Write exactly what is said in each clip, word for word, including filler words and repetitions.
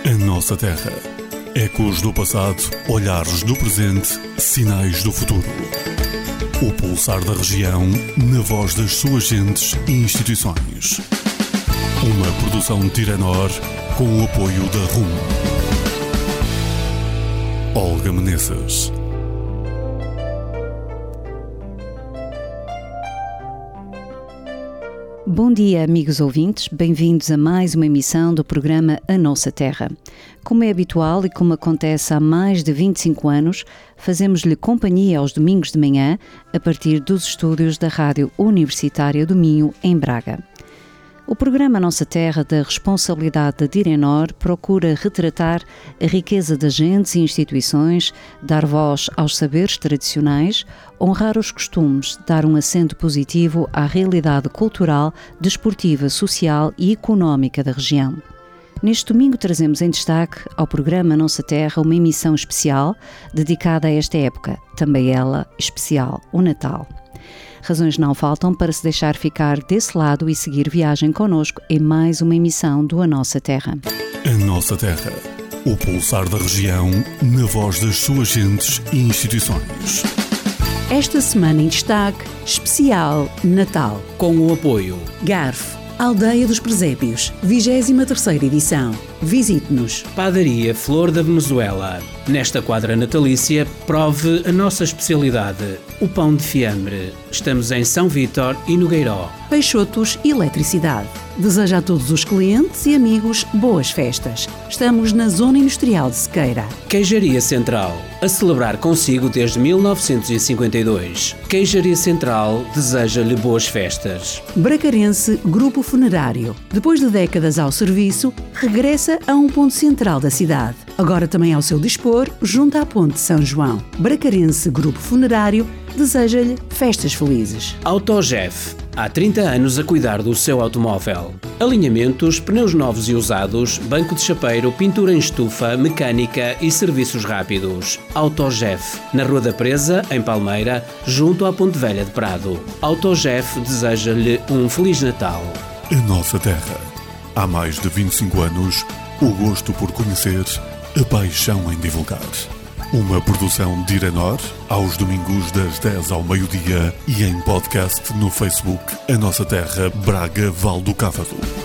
A nossa terra. Ecos do passado, olhares do presente, sinais do futuro. O pulsar da região, na voz das suas gentes e instituições. Uma produção de Tiranor, com o apoio da R U M. Olga Menezes. Bom dia, amigos ouvintes, bem-vindos a mais uma emissão do programa A Nossa Terra. Como é habitual e como acontece há mais de vinte e cinco anos, fazemos-lhe companhia aos domingos de manhã a partir dos estúdios da Rádio Universitária do Minho, em Braga. O programa A Nossa Terra, da responsabilidade da Tiranor, procura retratar a riqueza de agentes e instituições, dar voz aos saberes tradicionais, honrar os costumes, dar um acento positivo à realidade cultural, desportiva, social e económica da região. Neste domingo trazemos em destaque ao programa A Nossa Terra uma emissão especial dedicada a esta época, também ela especial, o Natal. Razões não faltam para se deixar ficar desse lado e seguir viagem connosco em mais uma emissão do A Nossa Terra. A Nossa Terra. O pulsar da região, na voz das suas gentes e instituições. Esta semana em destaque, especial Natal. Com o apoio Garfo, Aldeia dos Presépios, vigésima terceira edição. Visite-nos. Padaria Flor da Venezuela. Nesta quadra natalícia, prove a nossa especialidade, o pão de fiambre. Estamos em São Vítor e Nogueiró. Peixotos e Eletricidade. Deseja a todos os clientes e amigos boas festas. Estamos na Zona Industrial de Sequeira. Queijaria Central. A celebrar consigo desde mil novecentos e cinquenta e dois. Queijaria Central deseja-lhe boas festas. Bracarense Grupo Funerário. Depois de décadas ao serviço, regressa a um ponto central da cidade. Agora também ao seu dispor, junto à Ponte de São João. Bracarense Grupo Funerário deseja-lhe festas felizes. Autogef. Há trinta anos a cuidar do seu automóvel. Alinhamentos, pneus novos e usados, banco de chapeiro, pintura em estufa, mecânica e serviços rápidos. Autogef. Na Rua da Presa, em Palmeira, junto à Ponte Velha de Prado. Autogef deseja-lhe um Feliz Natal. A Nossa Terra. Há mais de vinte e cinco anos, o gosto por conhecer, a paixão em divulgar. Uma produção de Tiranor, aos domingos das dez ao meio-dia e em podcast no Facebook A Nossa Terra, Braga, Val do Cávado.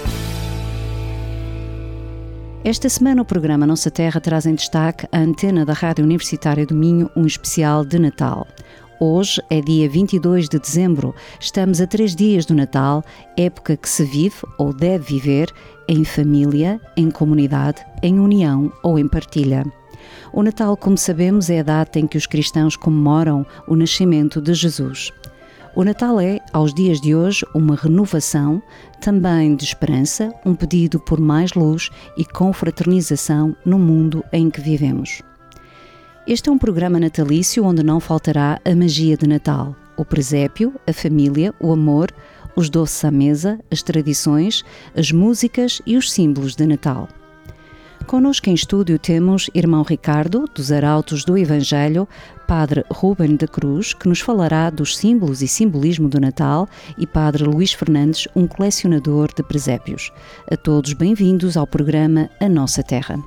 Esta semana o programa Nossa Terra traz em destaque a antena da Rádio Universitária do Minho, um especial de Natal. Hoje é dia vinte e dois de dezembro, estamos a três dias do Natal, época que se vive ou deve viver em família, em comunidade, em união ou em partilha. O Natal, como sabemos, é a data em que os cristãos comemoram o nascimento de Jesus. O Natal é, aos dias de hoje, uma renovação, também de esperança, um pedido por mais luz e confraternização no mundo em que vivemos. Este é um programa natalício onde não faltará a magia de Natal, o presépio, a família, o amor, os doces à mesa, as tradições, as músicas e os símbolos de Natal. Connosco em estúdio temos irmão Ricardo, dos Arautos do Evangelho, padre Rubem da Cruz, que nos falará dos símbolos e simbolismo do Natal, e padre Luís Fernandes, um colecionador de presépios. A todos bem-vindos ao programa A Nossa Terra.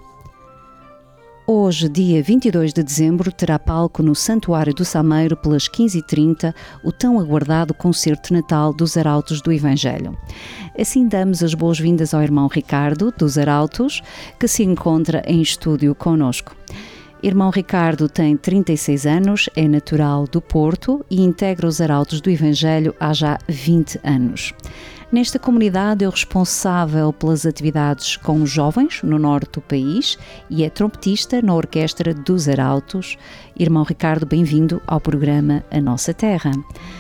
Hoje, dia vinte e dois de dezembro, terá palco no Santuário do Sameiro, pelas quinze e trinta, o tão aguardado concerto de Natal dos Arautos do Evangelho. Assim damos as boas-vindas ao irmão Ricardo, dos Arautos, que se encontra em estúdio connosco. Irmão Ricardo tem trinta e seis anos, é natural do Porto e integra os Arautos do Evangelho há já vinte anos. Nesta comunidade é o responsável pelas atividades com os jovens no norte do país e é trompetista na Orquestra dos Arautos. Irmão Ricardo, bem-vindo ao programa A Nossa Terra.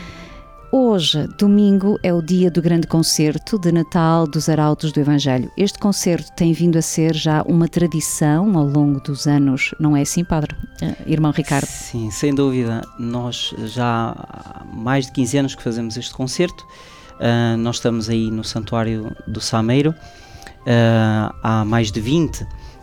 Hoje, domingo, é o dia do grande concerto de Natal dos Arautos do Evangelho. Este concerto tem vindo a ser já uma tradição ao longo dos anos, não é assim, Padre? Uh, irmão Ricardo? Sim, sem dúvida. Nós já há mais de quinze anos que fazemos este concerto. Uh, nós estamos aí no Santuário do Sameiro uh, há mais de vinte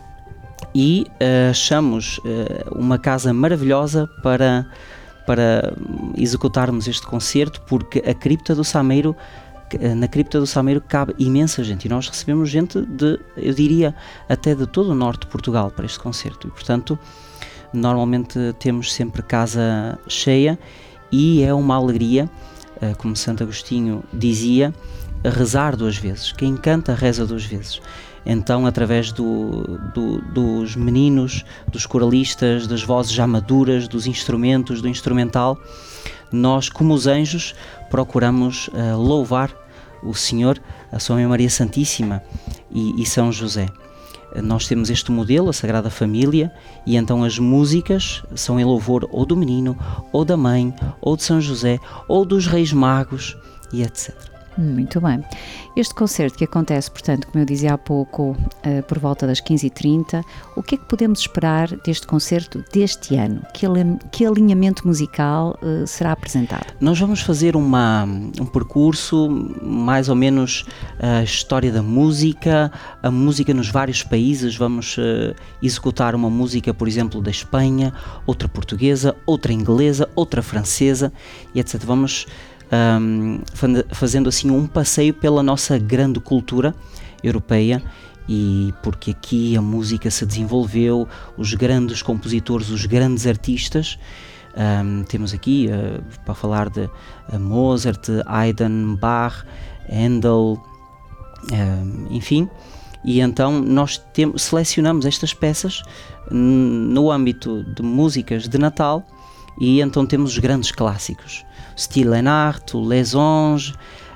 e uh, achamos uh, uma casa maravilhosa para, para executarmos este concerto, porque a cripta do Sameiro na cripta do Sameiro cabe imensa gente e nós recebemos gente de, eu diria, até de todo o norte de Portugal para este concerto e, portanto, normalmente temos sempre casa cheia e é uma alegria, como Santo Agostinho dizia, rezar duas vezes. Quem canta, reza duas vezes. Então, através do, do, dos meninos, dos coralistas, das vozes já maduras, dos instrumentos, do instrumental, nós, como os anjos, procuramos uh, louvar o Senhor, a Sua Mãe Maria Santíssima e, e São José. Nós temos este modelo, a Sagrada Família, e então as músicas são em louvor ou do menino, ou da mãe, ou de São José, ou dos Reis Magos, e etcétera. Muito bem. Este concerto que acontece, portanto, como eu dizia há pouco, uh, por volta das quinze e trinta, o que é que podemos esperar deste concerto deste ano? Que, alim- que alinhamento musical uh, será apresentado? Nós vamos fazer uma, um percurso, mais ou menos a história da música, a música nos vários países. Vamos uh, executar uma música, por exemplo, da Espanha, outra portuguesa, outra inglesa, outra francesa, e etcétera. Vamos Um, fazendo assim um passeio pela nossa grande cultura europeia, e porque aqui a música se desenvolveu, os grandes compositores, os grandes artistas. Um, temos aqui uh, para falar de uh, Mozart, Haydn, Bach, Handel, uh, enfim, e então nós temos, selecionamos estas peças n- no âmbito de músicas de Natal, e então temos os grandes clássicos, Stille Nacht, Les Anges,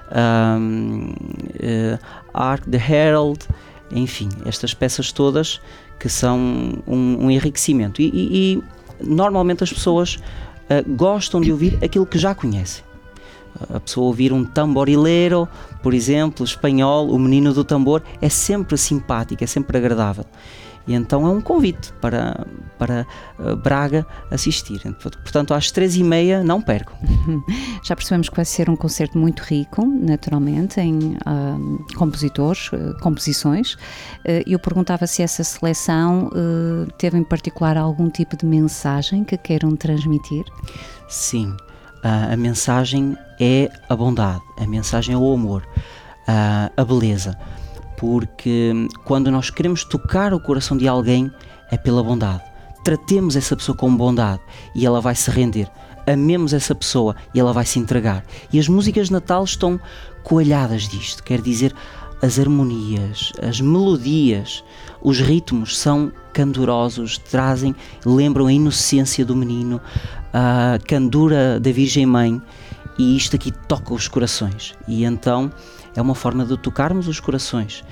um, uh, Hark the Herald, enfim, estas peças todas que são um, um enriquecimento. E, e, e normalmente as pessoas uh, gostam de ouvir aquilo que já conhecem. A pessoa ouvir um tamborilero, por exemplo, espanhol, o menino do tambor, é sempre simpático, é sempre agradável. E então é um convite para, para uh, Braga assistir. Portanto, às três e meia não percam. Já percebemos que vai ser um concerto muito rico, naturalmente, em uh, compositores, uh, composições. Uh, eu perguntava se essa seleção uh, teve em particular algum tipo de mensagem que queiram transmitir? Sim, uh, a mensagem é a bondade, a mensagem é o amor, uh, a beleza. Porque quando nós queremos tocar o coração de alguém, é pela bondade. Tratemos essa pessoa com bondade e ela vai se render. Amemos essa pessoa e ela vai se entregar. E as músicas de Natal estão coalhadas disto, quer dizer, as harmonias, as melodias, os ritmos são candorosos, trazem, lembram a inocência do menino, a candura da Virgem Mãe, e isto aqui toca os corações. E então é uma forma de tocarmos os corações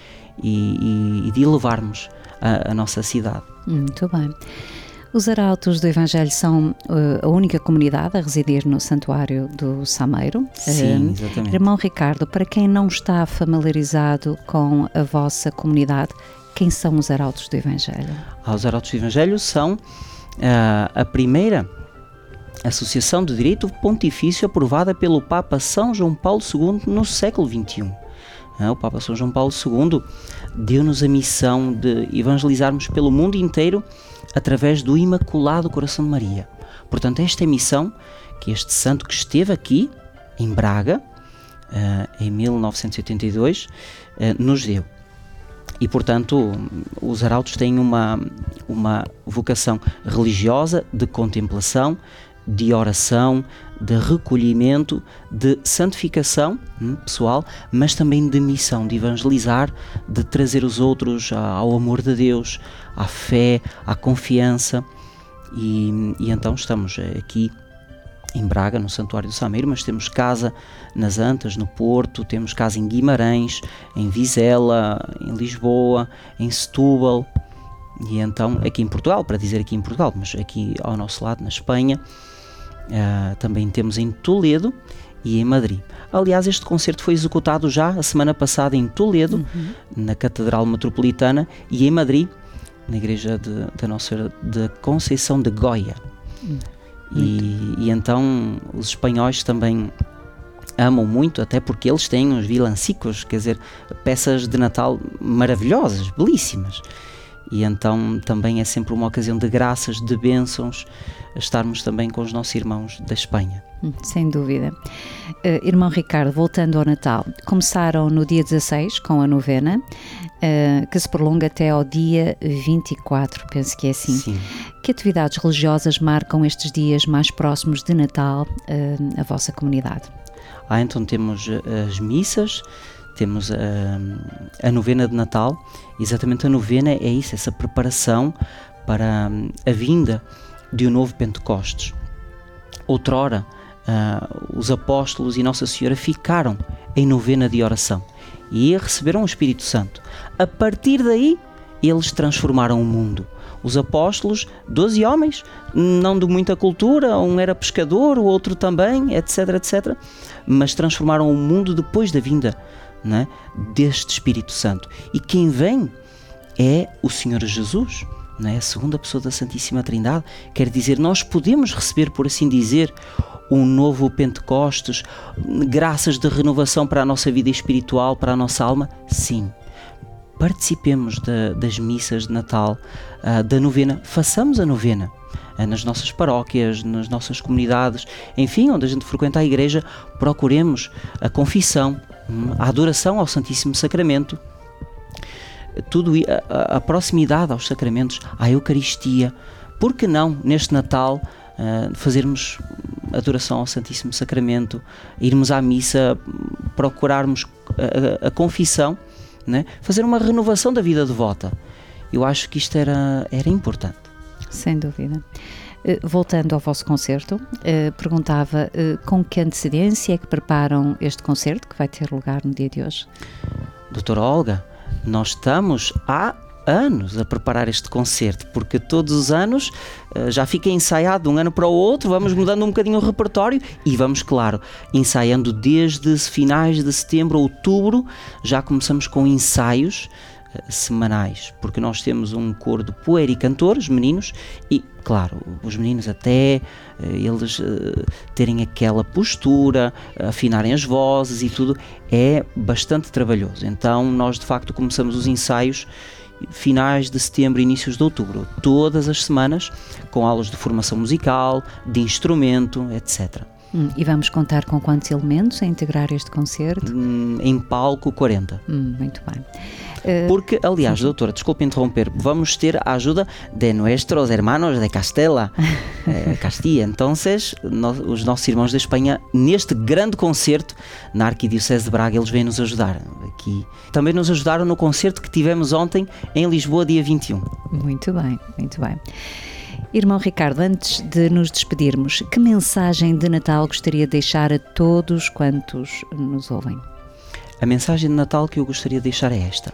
e, e, e de elevarmos a, a nossa cidade. Muito bem. Os arautos do Evangelho são uh, a única comunidade a residir no Santuário do Sameiro. Sim, uh, exatamente. Irmão Ricardo, para quem não está familiarizado com a vossa comunidade, quem são os arautos do Evangelho? Ah, os arautos do Evangelho são uh, a primeira associação de direito pontifício aprovada pelo Papa São João Paulo segundo no século vinte e um. O Papa São João Paulo segundo deu-nos a missão de evangelizarmos pelo mundo inteiro através do Imaculado Coração de Maria. Portanto, esta é a missão que este santo que esteve aqui, em Braga, em mil novecentos e oitenta e dois, nos deu. E, portanto, os arautos têm uma, uma vocação religiosa, de contemplação, de oração, de recolhimento, de santificação hum, pessoal, mas também de missão, de evangelizar, de trazer os outros ao amor de Deus, à fé, à confiança. E, e então estamos aqui em Braga, no Santuário do Sameiro, mas temos casa nas Antas, no Porto, temos casa em Guimarães, em Vizela, em Lisboa, em Setúbal, e então aqui em Portugal, para dizer aqui em Portugal, mas aqui ao nosso lado, na Espanha, uh, também temos em Toledo e em Madrid. Aliás, este concerto foi executado já a semana passada em Toledo, uhum. na Catedral Metropolitana, e em Madrid, na igreja de, da Nossa Senhora de Conceição de Goya. Uhum. E, e então os espanhóis também amam muito, até porque eles têm uns vilancicos, quer dizer, peças de Natal maravilhosas, belíssimas. E então também é sempre uma ocasião de graças, de bênçãos, estarmos também com os nossos irmãos da Espanha. Sem dúvida. Uh, irmão Ricardo, voltando ao Natal, começaram no dia dezasseis com a novena, uh, que se prolonga até ao dia vinte e quatro, penso que é assim. Sim. Que atividades religiosas marcam estes dias mais próximos de Natal, uh, a vossa comunidade? Ah, então temos as missas, temos a, a novena de Natal. Exatamente, a novena é isso, essa preparação para a vinda de um novo Pentecostes. Outrora, uh, os apóstolos e Nossa Senhora ficaram em novena de oração e receberam o Espírito Santo. A partir daí, eles transformaram o mundo. Os apóstolos, doze homens, não de muita cultura, um era pescador, o outro também, etc, etcétera, mas transformaram o mundo depois da vinda, não é, deste Espírito Santo. E quem vem é o Senhor Jesus, não é? A segunda pessoa da Santíssima Trindade. Quer dizer, nós podemos receber, por assim dizer, um novo Pentecostes, graças de renovação para a nossa vida espiritual, para a nossa alma? Sim. Participemos de, das missas de Natal, uh, da novena, façamos a novena uh, nas nossas paróquias, nas nossas comunidades, enfim, onde a gente frequenta a igreja, procuremos a confissão, um, a adoração ao Santíssimo Sacramento, tudo a, a proximidade aos sacramentos, à Eucaristia. Por que não, neste Natal, uh, fazermos adoração ao Santíssimo Sacramento, irmos à missa, procurarmos a, a, a confissão, né? Fazer uma renovação da vida devota. Eu acho que isto era, era importante. Sem dúvida. Uh, voltando ao vosso concerto, uh, perguntava uh, com que antecedência é que preparam este concerto que vai ter lugar no dia de hoje? Doutora Olga, nós estamos há anos a preparar este concerto, porque todos os anos uh, já fica ensaiado de um ano para o outro, vamos mudando um bocadinho o repertório e vamos, claro, ensaiando desde finais de setembro, outubro, já começamos com ensaios uh, semanais, porque nós temos um coro de puericantores, meninos, e, claro, os meninos até uh, eles uh, terem aquela postura, afinarem as vozes e tudo, é bastante trabalhoso. Então nós, de facto, começamos os ensaios finais de setembro, inícios de outubro, todas as semanas, com aulas de formação musical, de instrumento, etcétera. Hum, e vamos contar com quantos elementos a integrar este concerto? Hum, em palco, quarenta. Hum, muito bem. Uh, Porque, aliás, doutora, desculpe interromper, vamos ter a ajuda de nuestros hermanos de Castela, eh, Castilla. Então, no, os nossos irmãos da Espanha, neste grande concerto na Arquidiocese de Braga, eles vêm nos ajudar aqui. Também nos ajudaram no concerto que tivemos ontem em Lisboa, dia vinte e um. Muito bem, muito bem. Irmão Ricardo, antes de nos despedirmos, que mensagem de Natal gostaria de deixar a todos quantos nos ouvem? A mensagem de Natal que eu gostaria de deixar é esta: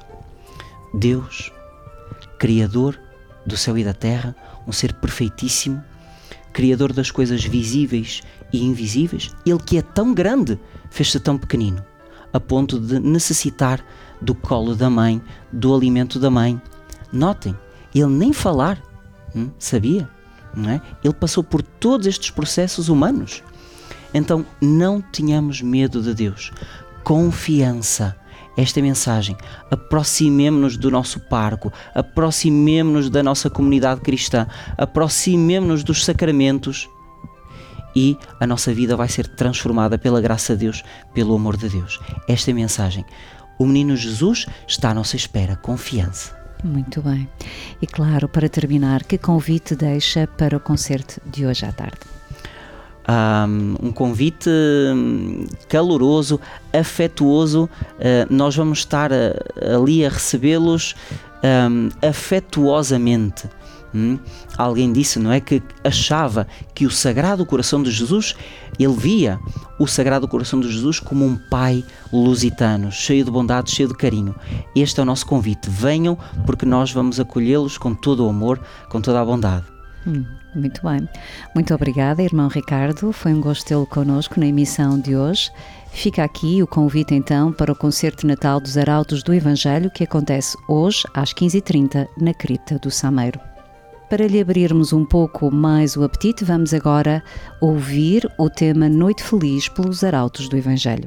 Deus, Criador do céu e da terra, um ser perfeitíssimo, Criador das coisas visíveis e invisíveis, Ele que é tão grande, fez-se tão pequenino, a ponto de necessitar do colo da mãe, do alimento da mãe. Notem, Ele nem falar hum, sabia, não é? Ele passou por todos estes processos humanos. Então não tenhamos medo de Deus. Confiança. Esta mensagem, aproximemo-nos do nosso parco, aproximemo-nos da nossa comunidade cristã, aproximemo-nos dos sacramentos e a nossa vida vai ser transformada pela graça de Deus, pelo amor de Deus. Esta é a mensagem. O menino Jesus está à nossa espera. Confiança. Muito bem. E claro, para terminar, que convite deixa para o concerto de hoje à tarde? Um, um convite caloroso, afetuoso. Uh, nós vamos estar a, ali a recebê-los um, afetuosamente. Hum? Alguém disse, não é, que achava que o Sagrado Coração de Jesus, ele via o Sagrado Coração de Jesus como um pai lusitano, cheio de bondade, cheio de carinho. Este é o nosso convite. Venham, porque nós vamos acolhê-los com todo o amor, com toda a bondade. Hum, muito bem. Muito obrigada, irmão Ricardo. Foi um gosto tê-lo connosco na emissão de hoje. Fica aqui o convite então para o concerto de Natal dos Arautos do Evangelho, que acontece hoje às quinze e trinta na Cripta do Sameiro. Para lhe abrirmos um pouco mais o apetite, vamos agora ouvir o tema Noite Feliz pelos Arautos do Evangelho.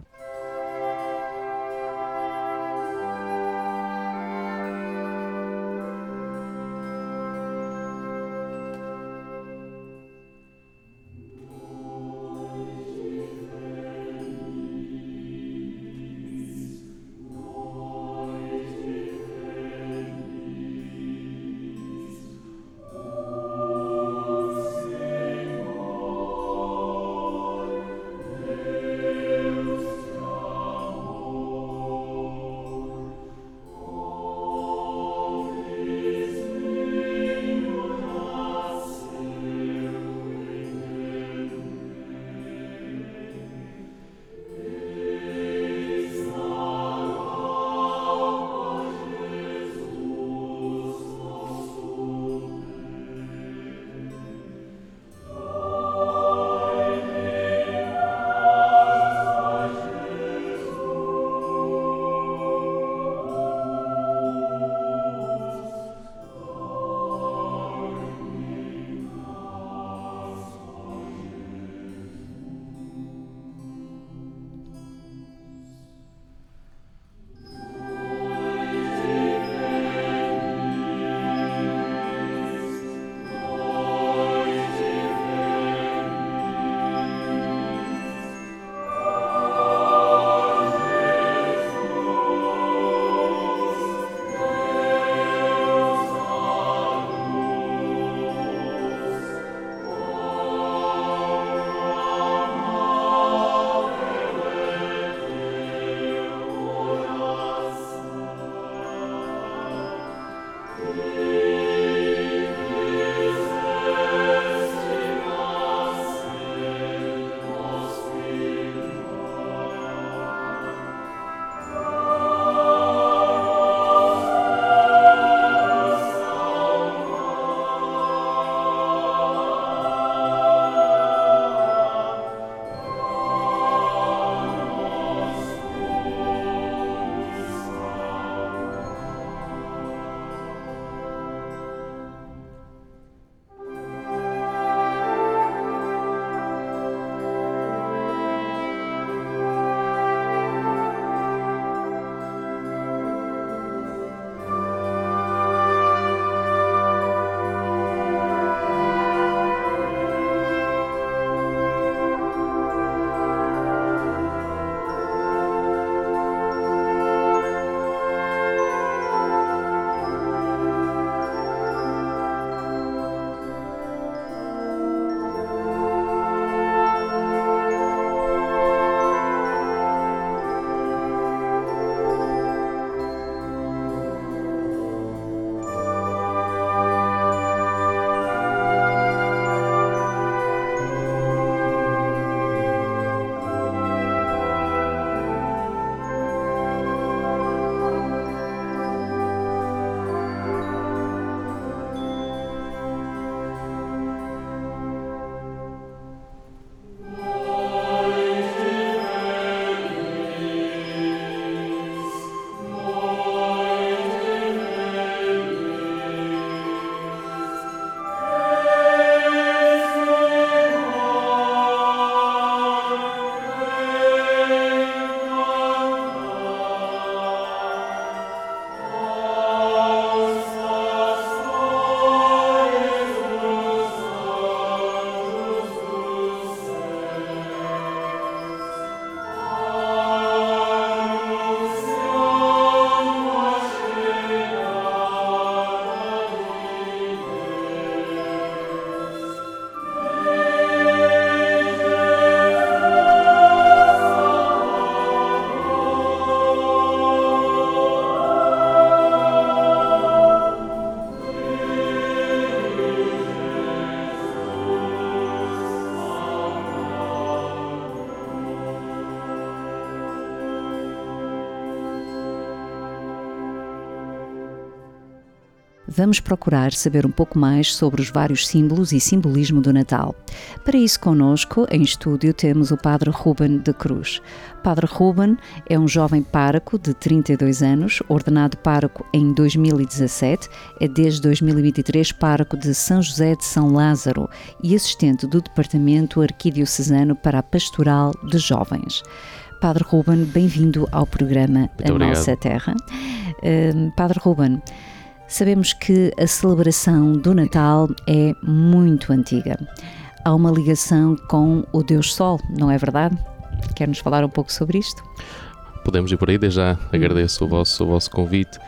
vamos procurar saber um pouco mais sobre os vários símbolos e simbolismo do Natal. Para isso, connosco, em estúdio, temos o Padre Ruben de Cruz. Padre Ruben é um jovem pároco de trinta e dois anos, ordenado pároco em dois mil e dezassete, é desde dois mil e vinte e três pároco de São José de São Lázaro e assistente do Departamento Arquidiocesano para a Pastoral de Jovens. Padre Ruben, bem-vindo ao programa Muito A obrigado. Nossa Terra. Uh, Padre Ruben, sabemos que a celebração do Natal é muito antiga. Há uma ligação com o Deus Sol, não é verdade? Quer-nos falar um pouco sobre isto? Podemos ir por aí, desde já agradeço o vosso, o vosso convite.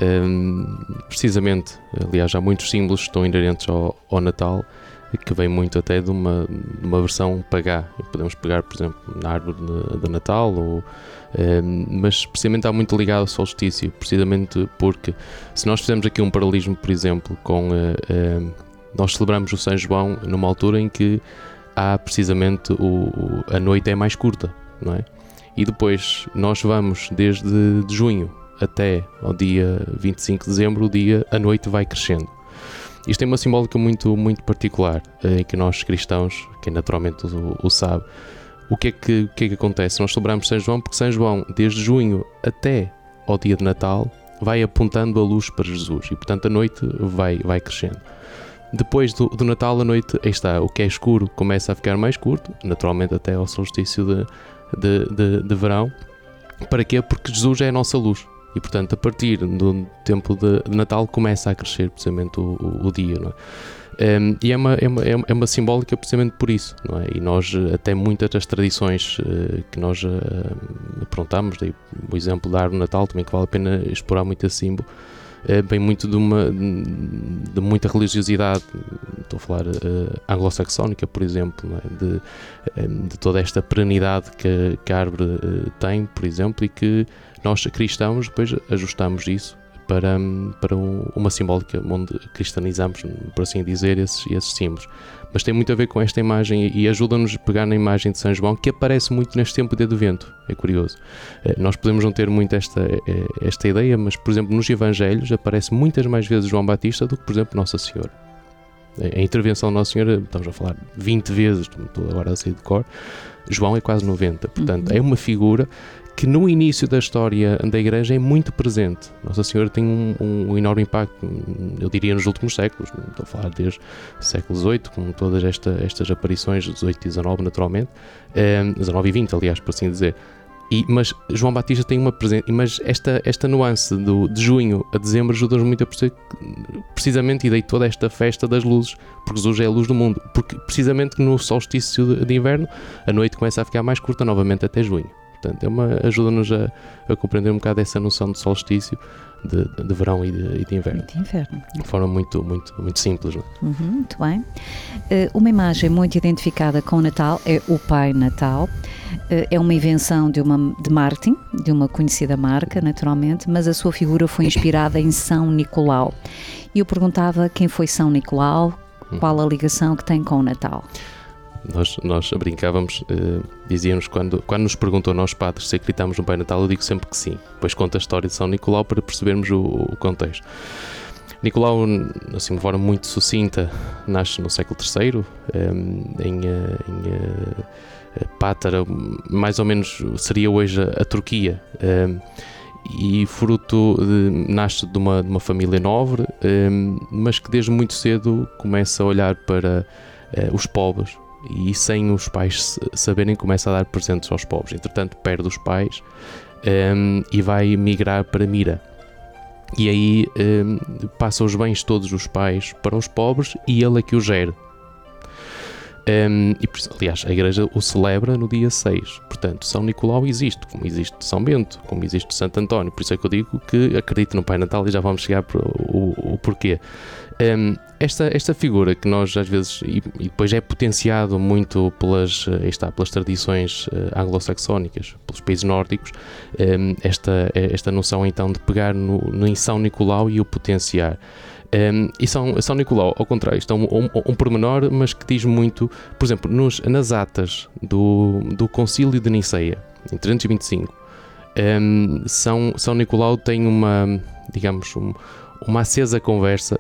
Um, precisamente, aliás, há muitos símbolos que estão inerentes ao, ao Natal, que vem muito até de uma, de uma versão pagã. Podemos pegar, por exemplo, na árvore de, de Natal, ou, um, mas precisamente está muito ligado ao solstício, precisamente porque se nós fizermos aqui um paralelismo, por exemplo, com... Uh, uh, nós celebramos o São João numa altura em que há precisamente o, o, a noite é mais curta, não é? E depois nós vamos desde de junho até ao dia vinte e cinco de dezembro, o dia, a noite vai crescendo. Isto tem uma simbólica muito, muito particular, em que nós cristãos, quem naturalmente o, o sabe, o que, é que, o que é que acontece? Nós celebramos São João porque São João, desde junho até ao dia de Natal, vai apontando a luz para Jesus e, portanto, a noite vai, vai crescendo. Depois do, do Natal, a noite, aí está, o que é escuro começa a ficar mais curto, naturalmente até ao solstício de, de, de, de verão. Para quê? Porque Jesus é a nossa luz. E, portanto, a partir do tempo de, de Natal começa a crescer precisamente o, o, o dia, não é? Um, e é uma, é, uma, é uma simbólica precisamente por isso, não é? E nós, até muitas das tradições uh, que nós uh, aprontamos, daí o exemplo da árvore de Natal, também que vale a pena explorar muito esse símbolo, uh, vem muito de, uma, de muita religiosidade, estou a falar uh, anglo-saxónica, por exemplo, não é? de, um, de toda esta perenidade que, que a árvore uh, tem, por exemplo, e que nós cristãos depois ajustamos isso para, para uma simbólica onde cristianizamos, por assim dizer, esses, esses símbolos. Mas tem muito a ver com esta imagem e ajuda-nos a pegar na imagem de São João, que aparece muito neste tempo de advento. É curioso. Nós podemos não ter muito esta, esta ideia, mas, por exemplo, nos Evangelhos aparece muitas mais vezes João Batista do que, por exemplo, Nossa Senhora. A intervenção de Nossa Senhora, estamos a falar vinte vezes, estou agora a sair de cor, João é quase noventa. Portanto, uhum. é uma figura que no início da história da Igreja é muito presente. Nossa Senhora tem um, um, um enorme impacto, eu diria, nos últimos séculos. Estou a falar desde o século dezoito, com todas esta, estas aparições, dezoito e dezanove naturalmente, um, dezanove e vinte, aliás, por assim dizer. E, mas João Batista tem uma presença, mas esta, esta nuance do, de junho a dezembro ajuda-nos muito a perceber que, precisamente, e daí toda esta festa das luzes, porque Jesus é a luz do mundo, porque precisamente no solstício de, de inverno a noite começa a ficar mais curta novamente até junho. Portanto, é uma, ajuda-nos a, a compreender um bocado essa noção de solstício, de, de, de verão e de, e de inverno. De inverno. De forma muito, muito, muito simples. Não é? Uhum, muito bem. Uh, uma imagem muito identificada com o Natal é o Pai Natal. Uh, é uma invenção de, uma, de marketing, de uma conhecida marca, naturalmente, mas a sua figura foi inspirada em São Nicolau. E eu perguntava quem foi São Nicolau, qual a ligação que tem com o Natal. Nós, nós brincávamos, uh, dizíamos, quando, quando nos perguntam a nós padres se acreditamos no Pai Natal, eu digo sempre que sim. Depois conto a história de São Nicolau para percebermos o, o contexto. Nicolau, assim, de forma muito sucinta, nasce no século terceiro, um, em, em uh, Pátara, mais ou menos seria hoje a, a Turquia, um, e fruto de, nasce de uma, de uma família nobre, um, mas que desde muito cedo começa a olhar para uh, os pobres, e sem os pais saberem começa a dar presentes aos pobres. Entretanto perde os pais um, e vai migrar para Mira, e aí um, passa os bens todos dos pais para os pobres e ele é que o gera. Um, e, aliás, a Igreja o celebra no dia seis. Portanto, São Nicolau existe, como existe São Bento, como existe Santo António. Por isso é que eu digo que acredito no Pai Natal, e já vamos chegar para o, o porquê. Um, esta, esta figura que nós às vezes, e, e depois é potenciado muito pelas, está, pelas tradições uh, anglo-saxónicas, pelos países nórdicos, um, esta, esta noção então de pegar no, no em São Nicolau e o potenciar. Um, e São, São Nicolau, ao contrário, isto é um, um, um pormenor, mas que diz muito, por exemplo, nos, nas atas do, do Concílio de Niceia, em trezentos e vinte e cinco, um, São, São Nicolau tem uma, digamos, um, uma acesa conversa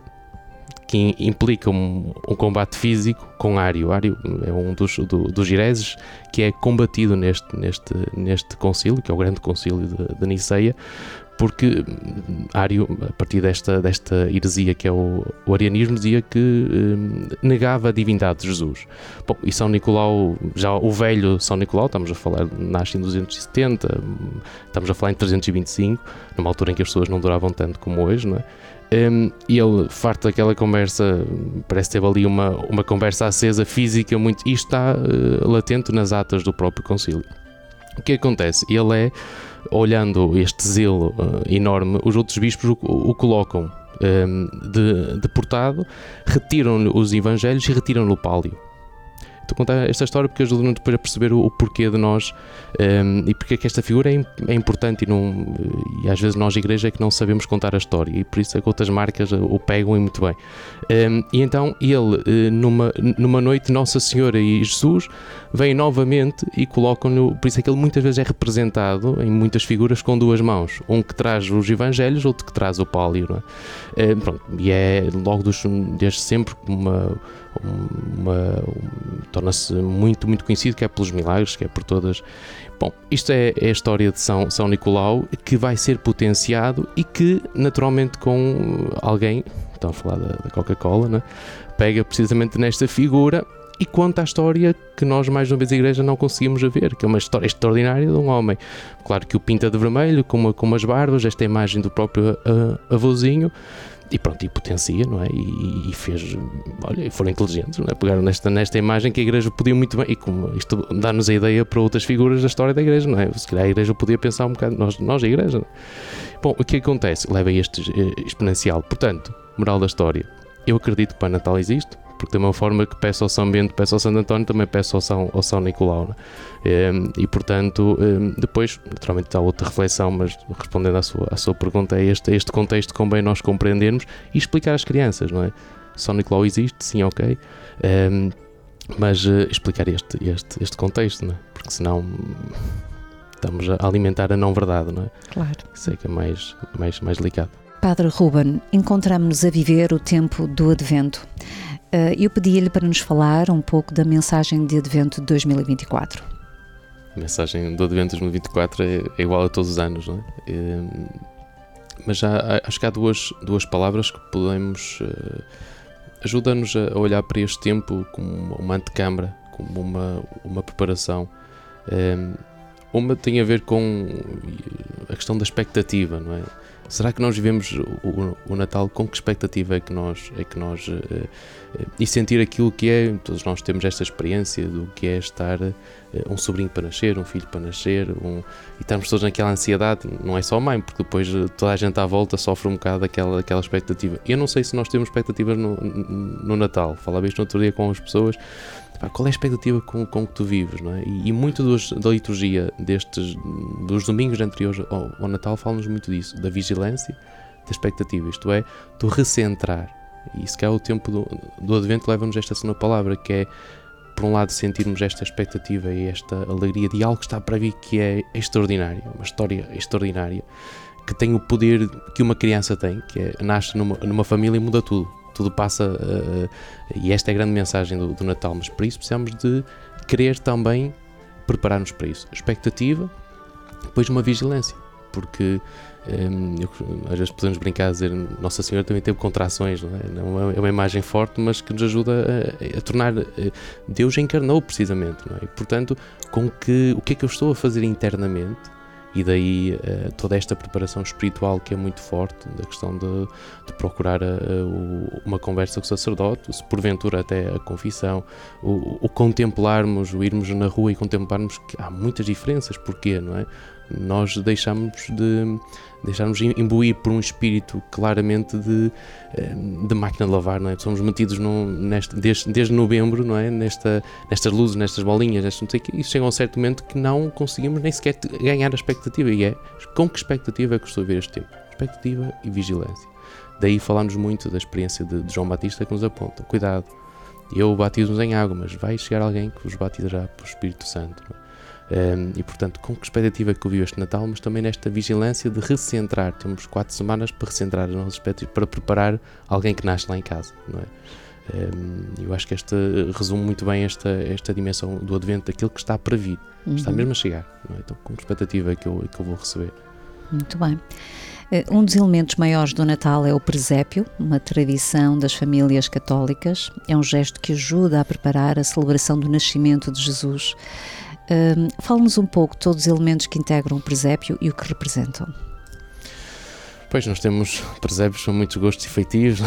que implica um, um combate físico com Ário. Ário é um dos, do, dos hereses que é combatido neste, neste, neste concílio, que é o grande concílio de, de Niceia, porque Ário, a partir desta, desta heresia que é o, o arianismo, dizia que eh, negava a divindade de Jesus. Bom, e São Nicolau, já o velho São Nicolau, estamos a falar, nasce em duzentos e setenta, estamos a falar em trezentos e vinte e cinco, numa altura em que as pessoas não duravam tanto como hoje, não é? Um, e ele, farto daquela conversa, parece que teve ali uma, uma conversa acesa, física, muito, e está uh, latente nas atas do próprio concílio. O que acontece? Ele é, olhando este zelo uh, enorme, os outros bispos o, o colocam um, de, deportado, retiram-lhe os evangelhos e retiram-lhe o pálio. Estou a contar esta história porque ajuda-nos depois a perceber o, o porquê de nós um, e porque é que esta figura é, é importante e, não, e às vezes nós, a igreja, é que não sabemos contar a história e por isso é que outras marcas o pegam e muito bem. Um, e então ele, numa, numa noite, Nossa Senhora e Jesus vêm novamente e colocam-no, por isso é que ele muitas vezes é representado em muitas figuras com duas mãos, um que traz os evangelhos, outro que traz o pálio, não é? Um, pronto, e é logo dos, desde sempre uma... Uma, uma, torna-se muito, muito conhecido, que é pelos milagres, que é por todas. Bom, isto é, é a história de São, São Nicolau, que vai ser potenciado e que, naturalmente, com alguém, estão a falar da, da Coca-Cola, né? Pega precisamente nesta figura e conta a história que nós, mais uma vez, a igreja não conseguimos ver, que é uma história extraordinária de um homem. Claro que o pinta de vermelho, com, uma, com umas barbas, esta imagem do próprio uh, avôzinho. E pronto, e potencia, não é? E, e fez, olha, foram inteligentes, não é? Pegaram nesta, nesta imagem que a igreja podia muito bem, e como isto dá-nos a ideia para outras figuras da história da igreja, não é? Se calhar a igreja podia pensar um bocado, nós, nós a igreja, não é? Bom, o que acontece? Leva a este exponencial. Portanto, moral da história, eu acredito que o Pai Natal existe, porque da mesma forma que peço ao São Bento, peço ao Santo António, também peço ao São, ao São Nicolau, é? E portanto, depois, naturalmente há outra reflexão, mas respondendo à sua, à sua pergunta, é este, este contexto que convém nós compreendermos e explicar às crianças, não é? São Nicolau existe, sim, ok, um, mas uh, explicar este, este, este contexto, não é? Porque senão estamos a alimentar a não-verdade, não é? Claro. Isso é que é mais, mais, mais delicado. Padre Ruben, encontramos-nos a viver o tempo do Advento. Eu pedi-lhe para nos falar um pouco da mensagem de Advento de dois mil e vinte e quatro. A mensagem do Advento de dois mil e vinte e quatro é, é igual a todos os anos, não é? é mas já, acho que há duas, duas palavras que podemos... Uh, ajuda-nos a olhar para este tempo como uma, uma antecâmara, como uma, uma preparação. Um, uma tem a ver com a questão da expectativa, não é? Será que nós vivemos o, o Natal com que expectativa é que nós, é que nós uh, uh, e sentir aquilo que é, todos nós temos esta experiência do que é estar uh, um sobrinho para nascer, um filho para nascer, um, e estamos todos naquela ansiedade, não é só a mãe, porque depois toda a gente à volta sofre um bocado daquela, daquela expectativa. Eu não sei se nós temos expectativas no, no Natal, falava isto no outro dia com as pessoas. Qual é a expectativa com, com que tu vives, não é? E, e muito dos, da liturgia destes, dos domingos anteriores ao, ao Natal fala-nos muito disso, da vigilância, da expectativa, isto é, do recentrar. E se calhar o tempo do, do Advento leva-nos esta segunda palavra, que é, por um lado, sentirmos esta expectativa e esta alegria de algo que está para vir que é extraordinário, uma história extraordinária, que tem o poder que uma criança tem, que é, nasce numa, numa família e muda tudo. Tudo passa, uh, e esta é a grande mensagem do, do Natal, mas para isso precisamos de querer também preparar-nos para isso. Expectativa, depois uma vigilância, porque um, eu, às vezes podemos brincar a dizer Nossa Senhora também teve contrações, não é? Não é uma imagem forte, mas que nos ajuda a, a tornar, Deus encarnou precisamente, não é? E, portanto, com que, o que é que eu estou a fazer internamente? E daí uh, toda esta preparação espiritual que é muito forte, da questão de, de procurar uh, uma conversa com o sacerdote, se porventura até a confissão, o, o contemplarmos, o irmos na rua e contemplarmos que há muitas diferenças. Porquê, não é? Nós deixamos de deixarmos imbuir por um espírito claramente de, de máquina de lavar, não é? Somos metidos num, neste, desde, desde novembro, não é? Nesta, nestas luzes, nestas bolinhas, nesta, não sei o que, e chega a um certo momento que não conseguimos nem sequer ganhar a expectativa, e é com que expectativa é que estou a ver este tempo? Expectativa e vigilância. Daí falamos muito da experiência de, de João Batista, que nos aponta, cuidado, eu batizo-vos em água, mas vai chegar alguém que vos batizará pelo Espírito Santo, não é? Um, e portanto, com que expectativa é que eu vivo este Natal, mas também nesta vigilância de recentrar. Temos quatro semanas para recentrar as nossas expectativas, para preparar alguém que nasce lá em casa, não é? Um, eu acho que esta resume muito bem esta, esta dimensão do Advento, daquilo que está para vir, uhum. está mesmo a chegar, não é? Então, com que expectativa é que eu, é que eu vou receber? Muito bem. Um dos elementos maiores do Natal é o presépio, uma tradição das famílias católicas. É um gesto que ajuda a preparar a celebração do nascimento de Jesus. Um, Fala-nos um pouco de todos os elementos que integram o presépio e o que representam. Pois, nós temos presépios com muitos gostos e feitios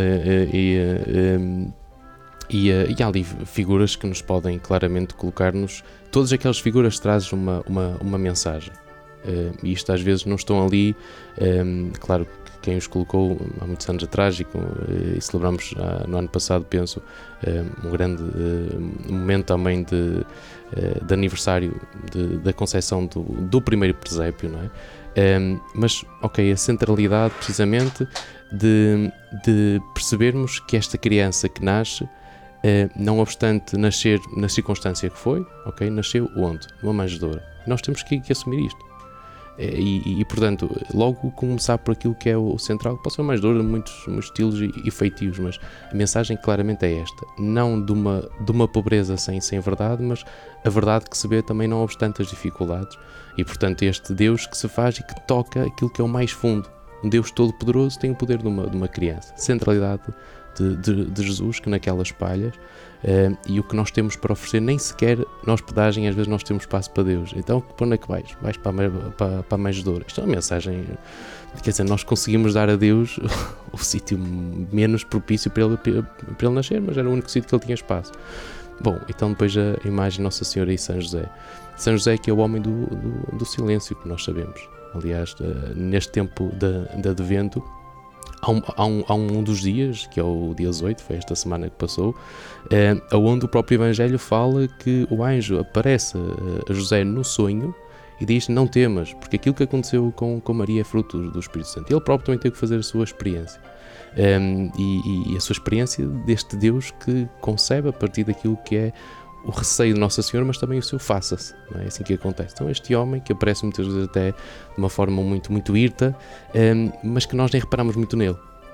e, e, e, e há ali figuras que nos podem claramente colocar-nos, todas aquelas figuras trazem uma, uma, uma mensagem. E isto às vezes não estão ali, um, claro que quem os colocou há muitos anos atrás e, com, e celebramos ah, no ano passado, penso, um, um grande uh, momento também de, uh, de aniversário de, da concepção do, do primeiro presépio, não é? Um, mas, ok, a centralidade precisamente de, de percebermos que esta criança que nasce, uh, não obstante nascer na circunstância que foi, ok, nasceu onde? Numa manjedoura. Nós temos que, que assumir isto. E, e, e, portanto, logo começar por aquilo que é o central, pode ser mais dor, muitos, muitos estilos e, e feitios, mas a mensagem claramente é esta, não de uma, de uma pobreza sem, sem verdade, mas a verdade que se vê também não obstante as dificuldades, e portanto este Deus que se faz e que toca aquilo que é o mais fundo, um Deus todo-poderoso tem o poder de uma, de uma criança, centralidade de, de, de Jesus que naquelas palhas, uh, e o que nós temos para oferecer, nem sequer na hospedagem às vezes nós temos espaço para Deus. Então para onde é que vais? Vais para a, para, para a manjedoura. Isto é uma mensagem, quer dizer, nós conseguimos dar a Deus o sítio menos propício para ele, para ele nascer, mas era o único sítio que ele tinha espaço. Bom, então depois a imagem de Nossa Senhora e São José. São José que é o homem do, do, do silêncio, que nós sabemos. Aliás, uh, neste tempo de, de Advento, Há um, há, um, há um dos dias, que é o dia dezoito, foi esta semana que passou, eh, onde o próprio Evangelho fala que o anjo aparece a José no sonho e diz: não temas, porque aquilo que aconteceu com, com Maria é fruto do Espírito Santo. Ele próprio também teve que fazer a sua experiência. Um, e, e a sua experiência deste Deus que concebe a partir daquilo que é o receio de Nossa Senhora, mas também o seu faça-se, não é assim que acontece. Então este homem, que aparece muitas vezes até de uma forma muito, muito irta, um, mas que nós nem reparamos muito nele.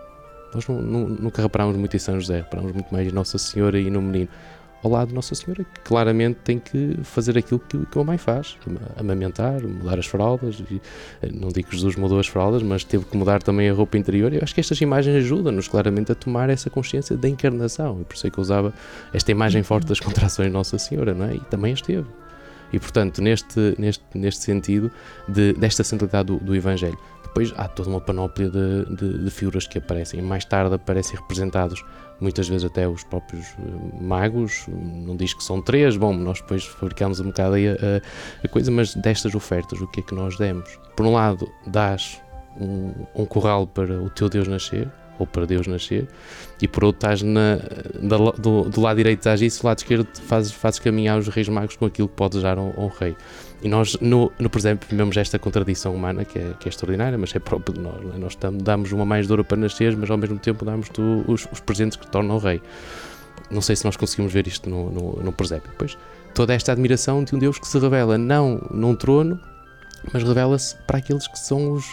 Nós não, não, nunca reparamos muito em São José, reparamos muito mais em Nossa Senhora e no menino. Ao lado de Nossa Senhora, que claramente tem que fazer aquilo que, que a mãe faz, amamentar, mudar as fraldas. E, não digo que Jesus mudou as fraldas, mas teve que mudar também a roupa interior. Eu acho que estas imagens ajudam-nos claramente a tomar essa consciência da encarnação, e por isso é que eu usava esta imagem forte das contrações de Nossa Senhora, não é? E também as teve. E portanto, neste, neste, neste sentido, de, desta centralidade do, do Evangelho. Depois há toda uma panóplia de, de, de figuras que aparecem. Mais tarde aparecem representados, muitas vezes até os próprios magos. Não diz que são três, bom, nós depois fabricamos um bocado aí a, a coisa, mas destas ofertas, o que é que nós demos? Por um lado, dás um, um curral para o teu Deus nascer, ou para Deus nascer, e por outro estás na, da, do, do lado direito estás isso, do lado esquerdo fazes, fazes caminhar os reis magos com aquilo que podes dar a um, a um rei. E nós, no, no por exemplo, vemos esta contradição humana que é, que é extraordinária, mas é próprio de nós. Não é? Nós tam, damos uma mais dura para nascer, mas ao mesmo tempo damos tu, os, os presentes que te tornam o rei. Não sei se nós conseguimos ver isto no, no, no presépio. Pois, toda esta admiração de um Deus que se revela não num trono, mas revela-se para aqueles que são os,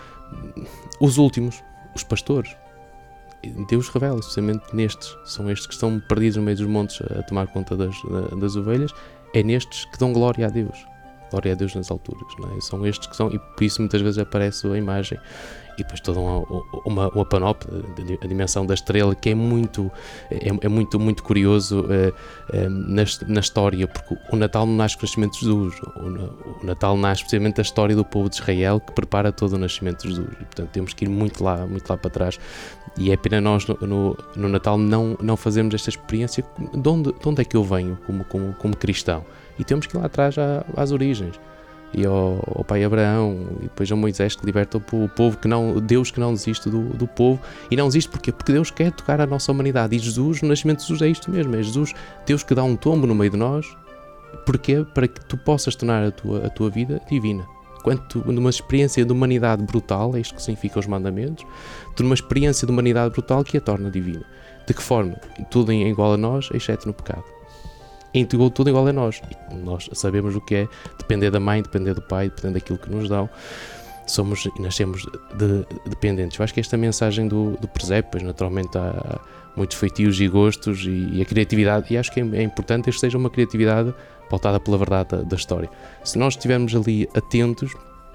os últimos, os pastores. Deus revela-se precisamente nestes, são estes que estão perdidos no meio dos montes a tomar conta das, das ovelhas, é nestes que dão glória a Deus, glória a Deus nas alturas, não é? São estes que são, e por isso muitas vezes aparece a imagem, e depois toda uma, uma, uma panóplia, a dimensão da estrela, que é muito, é, é muito, muito curioso é, é, na, na história, porque o Natal não nasce com o nascimento de Jesus, o, o Natal nasce precisamente da história do povo de Israel, que prepara todo o nascimento de Jesus, e portanto temos que ir muito lá, muito lá para trás, e é pena nós no, no, no Natal não, não fazermos esta experiência, de onde, de onde é que eu venho como, como, como cristão, e temos que ir lá atrás à, às origens, e ao, ao pai Abraão, e depois a Moisés, que liberta o povo, que não, Deus que não desiste do, do povo, e não desiste porquê? Porque Deus quer tocar a nossa humanidade, e Jesus, no nascimento de Jesus é isto mesmo, é Jesus, Deus que dá um tombo no meio de nós, porquê? Para que tu possas tornar a tua, a tua vida divina. Quando tu, numa experiência de humanidade brutal, é isto que significa os mandamentos, tu numa experiência de humanidade brutal que a torna divina. De que forma? Tudo é igual a nós, exceto no pecado. entregou tudo igual a nós. E nós sabemos o que é depender da mãe, depender do pai, depender daquilo que nos dão. Somos e nascemos de, dependentes. Eu acho que esta mensagem do, do presépio, pois naturalmente há muitos feitios e gostos e, e a criatividade, e acho que é, é importante que seja uma criatividade pautada pela verdade da, da história. Se nós estivermos ali atentos,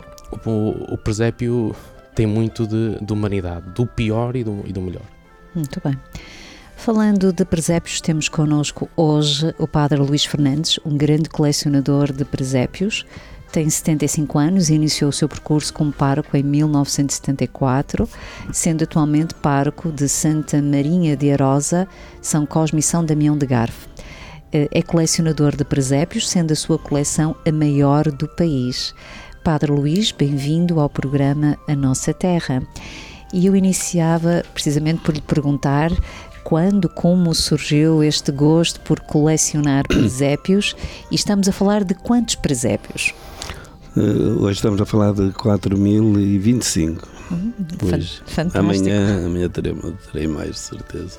o, o presépio tem muito de, de humanidade, do pior e do, e do melhor. Muito bem. Falando de presépios, temos connosco hoje o Padre Luís Fernandes, um grande colecionador de presépios. Tem setenta e cinco anos e iniciou o seu percurso como pároco em mil novecentos e setenta e quatro, sendo atualmente pároco de Santa Marinha de Arosa, São Cosme e São Damião de Garve. É colecionador de presépios, sendo a sua coleção a maior do país. Padre Luís, bem-vindo ao programa A Nossa Terra. E eu iniciava precisamente por lhe perguntar quando, como surgiu este gosto por colecionar presépios, e estamos a falar de quantos presépios? Uh, hoje estamos a falar de quatro mil e vinte e cinco. Hum, hoje, fantástico. Amanhã, amanhã terei, terei mais, de certeza.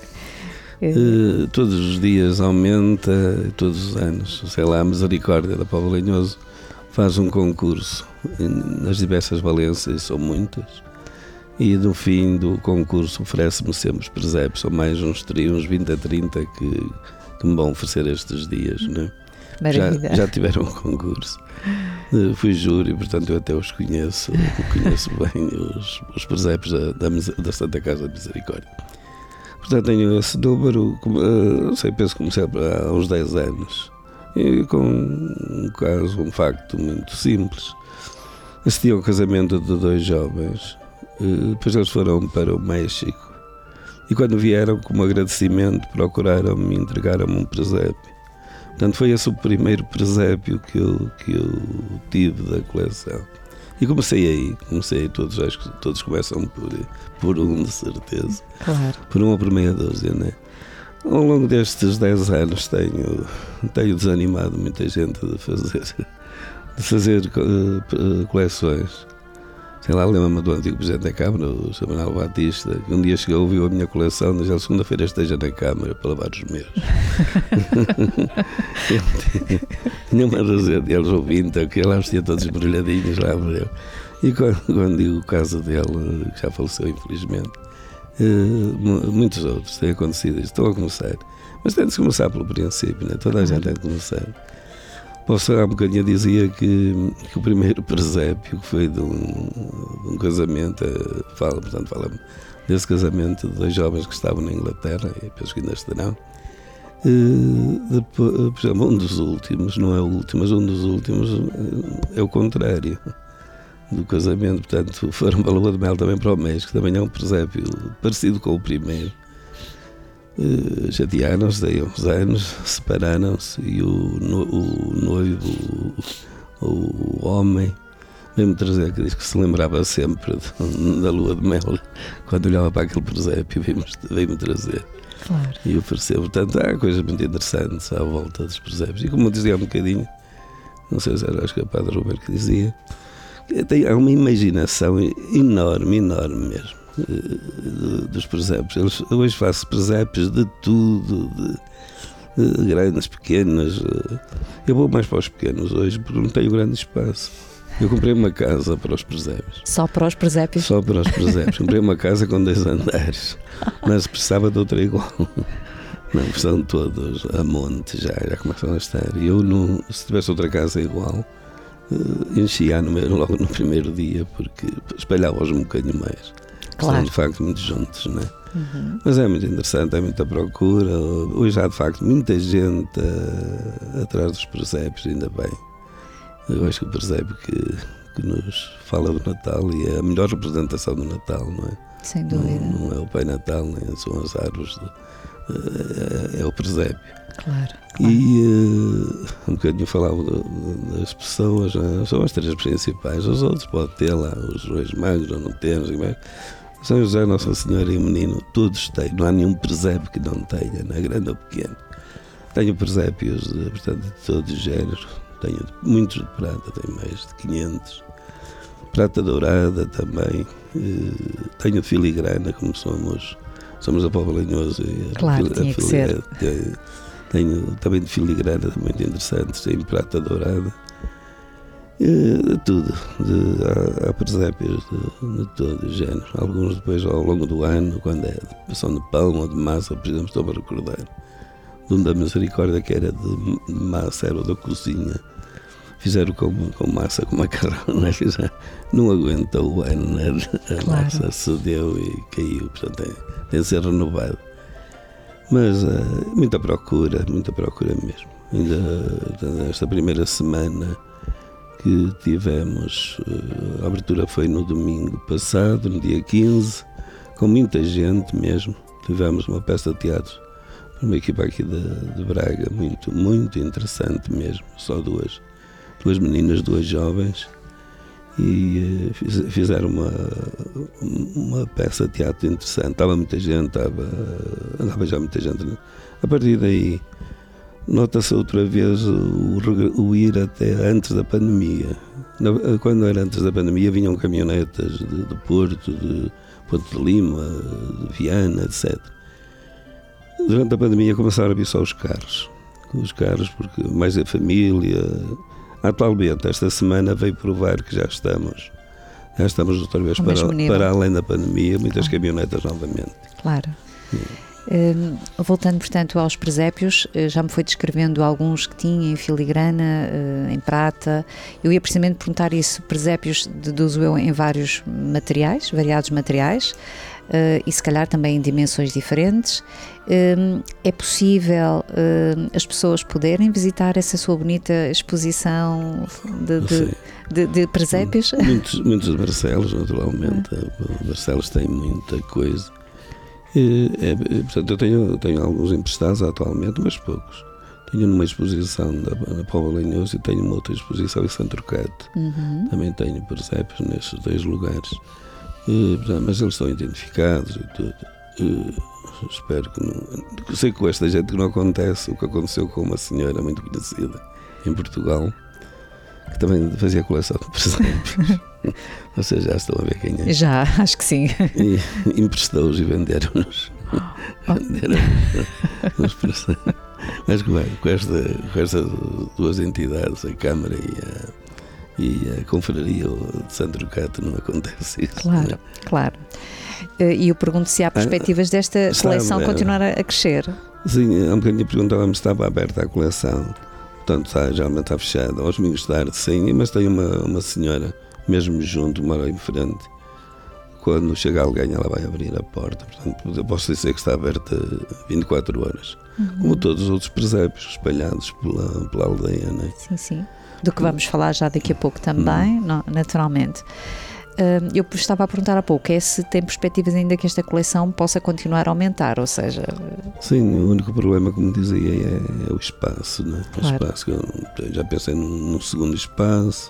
Uh, todos os dias aumenta, todos os anos. Sei lá, a Misericórdia da Póvoa de Lanhoso faz um concurso nas diversas valências, são muitas, e no fim do concurso oferece-me sempre os presépios. São mais uns, uns vinte a trinta que, que me vão oferecer estes dias, não é? Já, já tiveram um concurso. Uh, fui júri, portanto eu até os conheço, conheço bem os, os presépios da, da, da Santa Casa da Misericórdia. Portanto tenho esse número, uh, não sei, penso que comecei há uns dez anos, e com um caso, um facto muito simples. Assisti ao casamento de dois jovens, uh, depois eles foram para o México, e quando vieram, como agradecimento, procuraram-me e entregaram-me um presépio. Portanto, foi esse o primeiro presépio que eu, que eu tive da coleção. E comecei aí, comecei aí, todos, acho que todos começam por, por um, de certeza. Claro. Por um ou por meia dúzia, né? Ao longo destes dez anos tenho, tenho desanimado muita gente de fazer, de fazer uh, coleções. Sei lá, lembro-me do antigo Presidente da Câmara, o Sr. Manuel Batista, que um dia chegou, viu a minha coleção, mas ele segunda-feira esteja na Câmara para lavar os meus. Ele tinha uma dúzia deles ouvindo, que ele os tinha todos embrulhadinhos lá para ele. E quando, quando digo o caso dele, que já faleceu infelizmente, uh, muitos outros têm acontecido isto, estão a começar. Mas tem de se começar pelo princípio, né? Toda a gente tem de começar. Posso há um bocadinho dizia que, que o primeiro presépio que foi de um, de um casamento, fala, portanto fala desse casamento de dois jovens que estavam na Inglaterra, e penso que ainda estarão. Uh, depois, por exemplo, um dos últimos, não é o último, mas um dos últimos é o contrário do casamento, portanto foram para a Lua de Mel também para o México, também é um presépio parecido com o primeiro. Uh, chatearam-se, daí uns anos, separaram-se e o, no, o noivo, o, o homem, veio-me trazer, que diz que se lembrava sempre de, da Lua de Mel, quando olhava para aquele presépio, veio-me trazer. Claro. E ofereceu. Portanto, há coisas muito interessantes à volta dos presépios. E como eu dizia há um bocadinho, não sei se era, acho que é o Padre Roberto que dizia, tem, há uma imaginação enorme, enorme mesmo, dos presépios. Eles, hoje faço presépios de tudo, de, de grandes, pequenos. Eu vou mais para os pequenos hoje porque não tenho grande espaço. Eu comprei uma casa para os presépios. Só para os presépios? Só para os presépios. Comprei uma casa com dois andares, mas precisava de outra igual. Não, são todos a monte já, já começam a estar. E eu, não, se tivesse outra casa igual, uh, enchia no, logo no primeiro dia, porque espalhava-os um bocadinho mais. Claro. Estão de facto muito juntos, não é? Uhum. Mas é muito interessante, é muita procura. Hoje há de facto muita gente uh, atrás dos presépios, ainda bem. Eu acho que o presépio que, que nos fala do Natal e é a melhor representação do Natal, não é? Sem dúvida. Não, não é o Pai Natal, nem são as árvores, de, é, é o presépio. Claro. E uh, um bocadinho falava de, das pessoas, não é? São as três principais. Os outros podem ter lá, os Reis Magos, ou não temos. São José, Nossa Senhora e o Menino, todos têm. Não há nenhum presépio que não tenha, não é grande ou pequeno. Tenho presépios, de, portanto, de todos os géneros. Tenho muitos de prata, tenho mais de quinhentos. Prata dourada também. Uh, tenho de filigrana, como somos, somos a Póvoa de Lanhoso. Claro, a, tinha a, que ser. tenho também de filigrana, muito interessantes, em prata dourada. De tudo, de, há, há presépios de, de todo o género. Alguns depois ao longo do ano, quando é de preparação de pão ou de massa, por exemplo, estou a recordar de um da Misericórdia que era de, de massa, era da cozinha. Fizeram com, com massa, com macarrão, né? Já não aguentou o ano, né? A claro. Massa cedeu e caiu, portanto tem, tem de ser renovado. Mas uh, muita procura, muita procura mesmo. Ainda esta primeira semana que tivemos, uh, a abertura foi no domingo passado, no dia quinze, com muita gente mesmo. Tivemos uma peça de teatro, uma equipa aqui de, de Braga, muito, muito interessante mesmo, só duas. Duas meninas, duas jovens, e uh, fizeram uma, uma peça de teatro interessante. Estava muita gente, estava, andava já muita gente. A partir daí, nota-se outra vez o, o ir até antes da pandemia. Quando era antes da pandemia, vinham caminhonetas de, de Porto, de Ponte de Lima, de Viana, etcétera. Durante a pandemia começaram a vir só os carros. Os carros, porque mais a família. Atualmente, esta semana veio provar que já estamos, já estamos outra vez para, para além da pandemia, muitas claro. Caminhonetas novamente. Claro. Um, voltando, portanto, aos presépios, já me foi descrevendo alguns que tinha em filigrana, uh, em prata. Eu ia precisamente perguntar isso. Presépios deduzo eu em vários materiais, variados materiais, uh, e se calhar também em dimensões diferentes. Um, é possível uh, as pessoas poderem visitar essa sua bonita exposição de, de, de, de presépios? Muitos, muitos Barcelos, naturalmente. Ah. Barcelos tem muita coisa. E, é, portanto, eu tenho, tenho alguns emprestados atualmente, mas poucos. Tenho numa exposição da, na Póvoa de Lanhoso e tenho uma outra exposição em Santo Trocato. Uhum. Também tenho presépios nesses dois lugares. E, portanto, mas eles estão identificados e tudo. E, espero que não. Sei que com esta gente que não acontece o que aconteceu com uma senhora muito conhecida em Portugal, que também fazia coleção de presépios. Vocês já estão a ver quem é? Já, acho que sim. E emprestou-os e venderam-nos. Oh. Venderam-nos presépios. Mas com, com, esta, com estas duas entidades, a Câmara e a, e a Confraria de Santo Trocato, não acontece isso. Claro, né? Claro. E eu pergunto se há perspectivas desta ah, coleção estava, continuar a crescer. Sim, há um bocadinho perguntava-me se estava aberta a coleção. Portanto, está, geralmente está fechada. Aos domingos de tarde, sim, mas tem uma, uma senhora, mesmo junto, mora em frente. Quando chega alguém, ela vai abrir a porta. Portanto, eu posso dizer que está aberta vinte e quatro horas. Uhum. Como todos os outros presépios espalhados pela, pela aldeia, não é? Sim, sim. Do que vamos falar já daqui a pouco também, uhum. naturalmente. Eu estava a perguntar há pouco, é se tem perspectivas ainda que esta coleção possa continuar a aumentar, ou seja... Sim, o único problema, como dizia, é, é o espaço, né? Claro. O espaço, que eu já pensei num, num segundo espaço,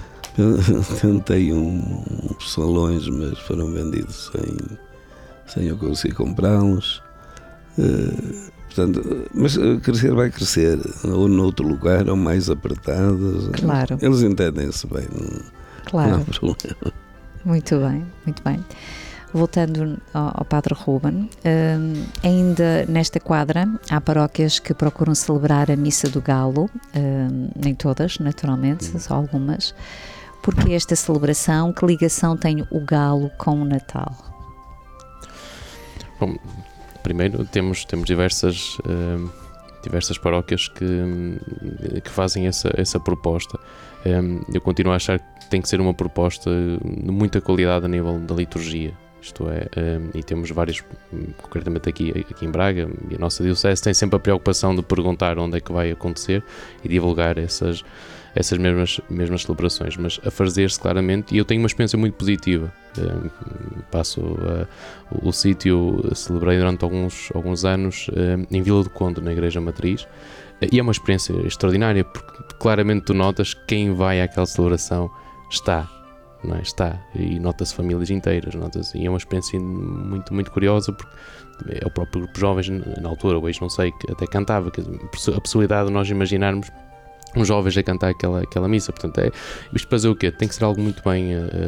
tentei um, uns salões, mas foram vendidos sem, sem eu conseguir comprá-los. Uh, portanto, mas crescer vai crescer, ou noutro lugar, ou mais apertados. Claro. Eles entendem-se bem, não, claro. Não há problema. Muito bem, muito bem. Voltando ao, ao Padre Ruben, um, ainda nesta quadra há paróquias que procuram celebrar a Missa do Galo, um, nem todas, naturalmente, só algumas. Porque esta celebração, que ligação tem o Galo com o Natal? Bom, primeiro temos, temos diversas, uh, diversas paróquias que, que fazem essa, essa proposta. Um, eu continuo a achar que tem que ser uma proposta de muita qualidade a nível da liturgia, isto é, um, e temos vários, concretamente aqui, aqui em Braga, e a nossa diocese tem sempre a preocupação de perguntar onde é que vai acontecer e divulgar essas, essas mesmas, mesmas celebrações, mas a fazer-se claramente, e eu tenho uma experiência muito positiva. Um, passo uh, o, o sítio, celebrei durante alguns, alguns anos um, em Vila do Conde, na Igreja Matriz. E é uma experiência extraordinária, porque claramente tu notas que quem vai àquela celebração está, não é? Está, e nota-se famílias inteiras, nota-se, e é uma experiência muito, muito curiosa, porque é o próprio grupo de jovens, na altura, hoje não sei, que até cantava, que a possibilidade de nós imaginarmos uns jovens a cantar aquela, aquela missa, portanto, é, isto para fazer o quê? Tem que ser algo muito bem uh,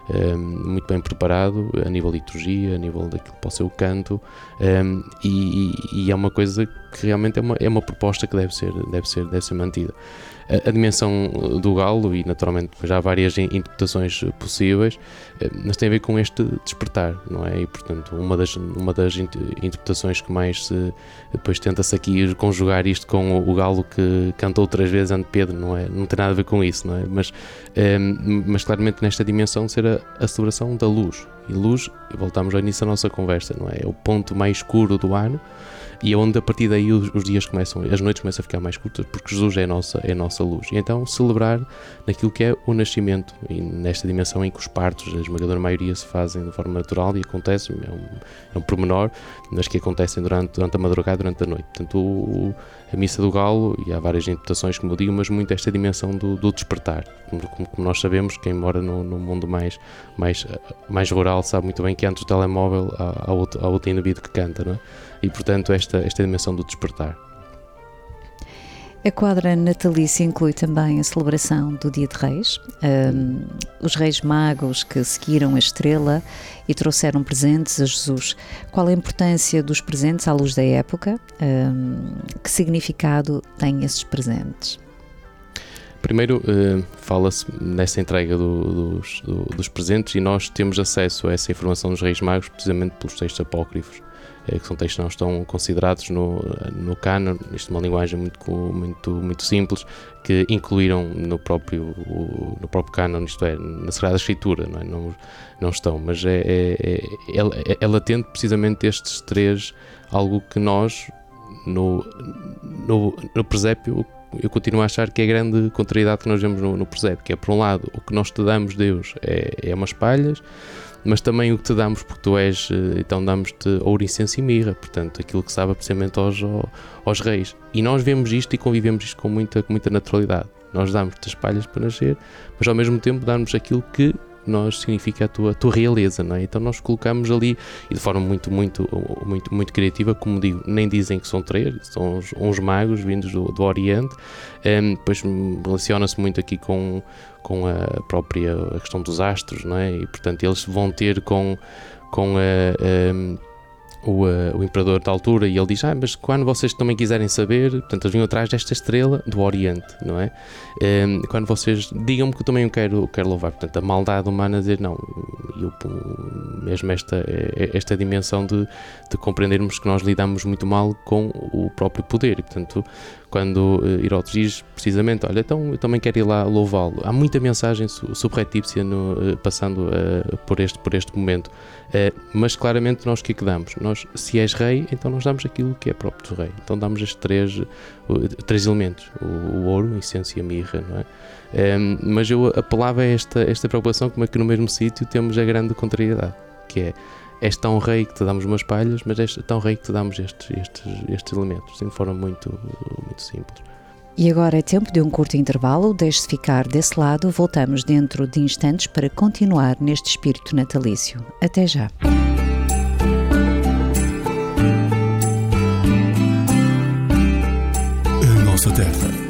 um, muito bem preparado a nível de liturgia, a nível daquilo que pode ser o canto, um, e, e é uma coisa que realmente é uma, é uma proposta que deve ser, deve ser, deve ser mantida. A, a dimensão do galo, e naturalmente já há várias interpretações possíveis, mas tem a ver com este despertar, não é? E portanto uma das, uma das interpretações que mais se, depois tenta-se aqui conjugar isto com o, o galo que cantou três vezes ante Pedro, não é? Não tem nada a ver com isso, não é? Mas, um, mas claramente nesta dimensão de ser a, a celebração da luz. E luz, e voltamos ao início da nossa conversa, não é? É o ponto mais escuro do ano, e é onde a partir daí os, os dias começam, as noites começam a ficar mais curtas, porque Jesus é a nossa, é a nossa luz. E então celebrar naquilo que é o nascimento, e nesta dimensão em que os partos, a esmagadora maioria, se fazem de forma natural e acontece, é um, é um pormenor, mas que acontecem durante, durante a madrugada, durante a noite. Portanto, o, a missa do galo, e há várias interpretações, como eu digo, mas muito esta dimensão do, do despertar. Como, como nós sabemos, quem mora no, no mundo mais, mais, mais rural sabe muito bem que antes do telemóvel há, há, outro, há outro indivíduo que canta, não é? E portanto esta, esta dimensão do despertar. A quadra natalícia inclui também a celebração do Dia de Reis, um, os reis magos que seguiram a estrela e trouxeram presentes a Jesus. Qual a importância dos presentes à luz da época? Um, que significado têm esses presentes? Primeiro, uh, fala-se nessa entrega do, dos, do, dos presentes, e nós temos acesso a essa informação dos reis magos precisamente pelos textos apócrifos, que são textos que não estão considerados no, no cânon. Isto é uma linguagem muito, muito, muito simples, que incluíram no próprio, no próprio cânon, isto é, na Sagrada Escritura, não, é? não, não estão, mas é, é, é, é latente precisamente estes três, algo que nós, no, no, no presépio, eu continuo a achar que é a grande contrariedade que nós vemos no, no presépio, que é, por um lado, o que nós te damos, Deus, é, é umas palhas, mas também o que te damos, porque tu és, então damos-te ouro, incenso e mirra, portanto, aquilo que sabe precisamente aos, aos reis. E nós vemos isto e convivemos isto com muita, com muita naturalidade. Nós damos-te as palhas para nascer, mas ao mesmo tempo damos aquilo que nós significa a tua, a tua realeza, não é? Então nós colocamos ali, e de forma muito, muito, muito, muito criativa, como digo, nem dizem que são três, são uns, uns magos vindos do, do Oriente, um, depois relaciona-se muito aqui com, com a própria a questão dos astros, não é? E portanto eles vão ter com, com a... Um, O, uh, o imperador da altura, e ele diz, ah, mas quando vocês também quiserem saber, portanto eles vinham atrás desta estrela do Oriente, não é? Um, quando vocês, digam-me que eu também o quero, quero louvar, portanto a maldade humana dizer, não, eu, mesmo esta, esta dimensão de, de compreendermos que nós lidamos muito mal com o próprio poder, e portanto quando uh, Herodes diz precisamente, olha, então eu também quero ir lá louvá-lo, há muita mensagem subreptícia no, uh, passando uh, por, este, por este momento, uh, mas claramente nós o que é que damos? Nós, se és rei, então nós damos aquilo que é próprio do rei, então damos estes três, uh, três elementos, o, o ouro, o incenso e a mirra, não é? Um, mas eu apelava a esta, esta preocupação, como é que no mesmo sítio temos a grande contrariedade, que é, és tão rei que te damos umas palhas, mas és tão rei que te damos estes, estes, estes elementos, de forma muito, muito simples. E agora é tempo de um curto intervalo, deixe-se ficar desse lado, voltamos dentro de instantes para continuar neste espírito natalício. Até já! A nossa terra